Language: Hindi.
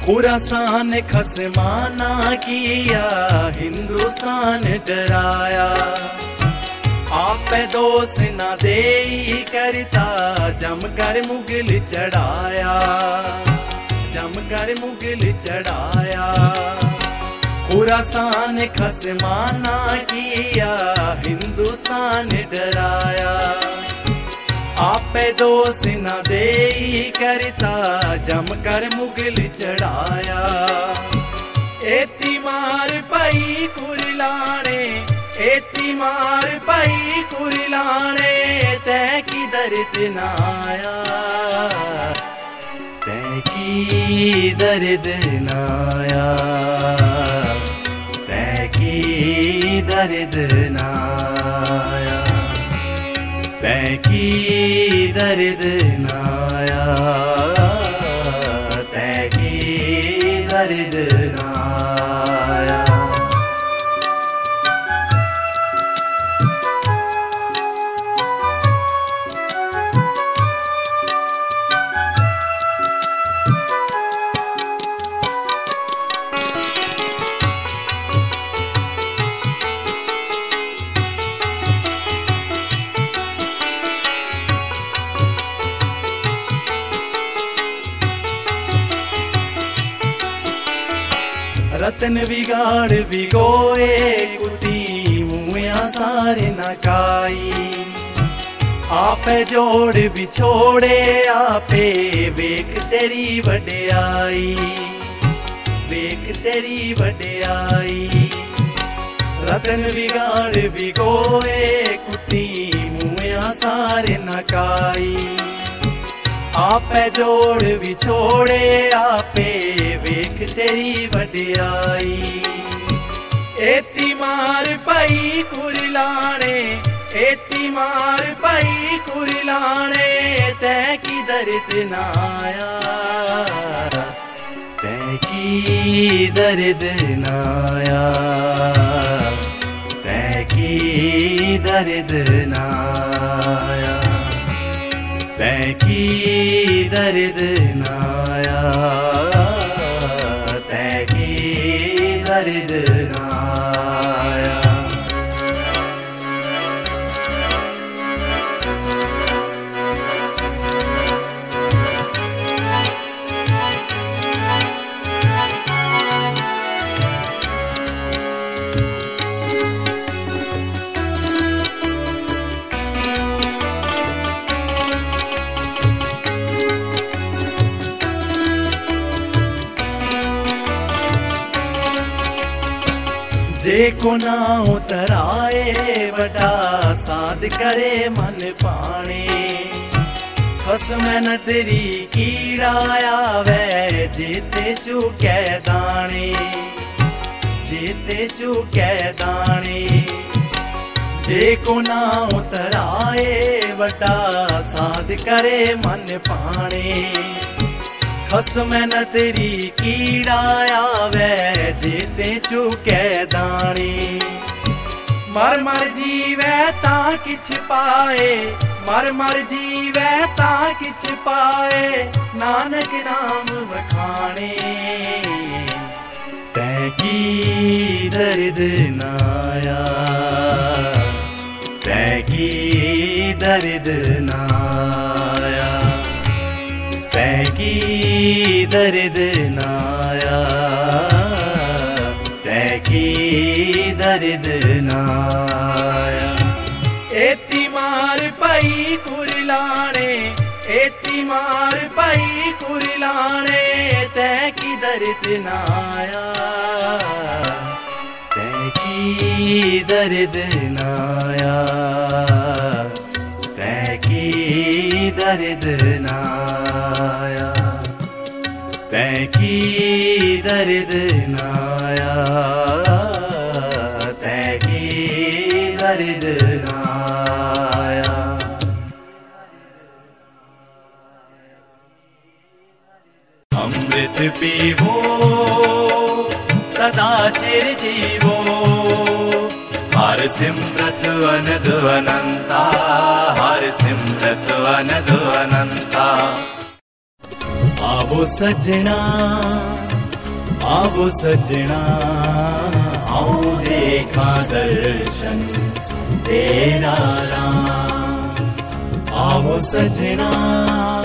खुरासान खसमाना किया, हिंदुस्तान डराया। आप दोष न दे करता, जमकर मुगल चढ़ाया, जमकर मुगल चढ़ाया। खुरासान खसमाना किया, हिंदुस्तान डराया। आप दोष न दे करता, जमकर मुगल चढ़ाया। एती मार पई कुरलाने, एती मार पई कुरलाने, तै की दर्द न आया, तै की दर्द न आया, तै की दर्द न आया, तै की दर्द न आया, तै की दर्द न आया। रतन बिगाड़ बिगोए कुटी, मुया सारे न काई। आपे जोड़ बिछोड़े आपे, वेख तेरी वड्याई, वेख तेरी वड्याई। रतन बिगाड़ बिगोए कुटी, मुया सारे न काई। आपे जोड़ बिछोड़े आपे, वेख तेरी वड्याई। एती मार पई कुरलाने, एती मार पई कुरलाने, तै की दर्द न आया, तै की दर्द न आया, तै की दर्द न आया, तै की दर्द न आया, तै की दर्द न आया। जे को ना उतराए वडा, साध करे मन पाने। खसम न तेरी कीड़ाया वे, जीते चुके दाने, जीते चुके दाने। जे को ना उतराए वडा, साध करे मन पाने। खसम न तेरी कीड़ाया वे, जीते चुके दाने। मर मर जीवे ता किछ पाए, मर मर जीवे ता किछ पाए, नानक नाम वखाने। तै की दर्द न आया, तै की दर्द न आया, तै की दर्द न आया, तै की दर्द न आया। एती मार पई कुरलाने, एती मार पई कुरलाने, तै की दर्द न आया, तै की दर्द न आया, तै की दर्द न आया, तै की दर्द न आया, तै की दर्द न आया। अमृत पीवो सदा चिर जीवो, हर सिमरत अनद अनंता, हर सिमरत अनद अनंता। आवो सजना आवो सजना आओ देखा दर्शन तेरा राम। आवो सजना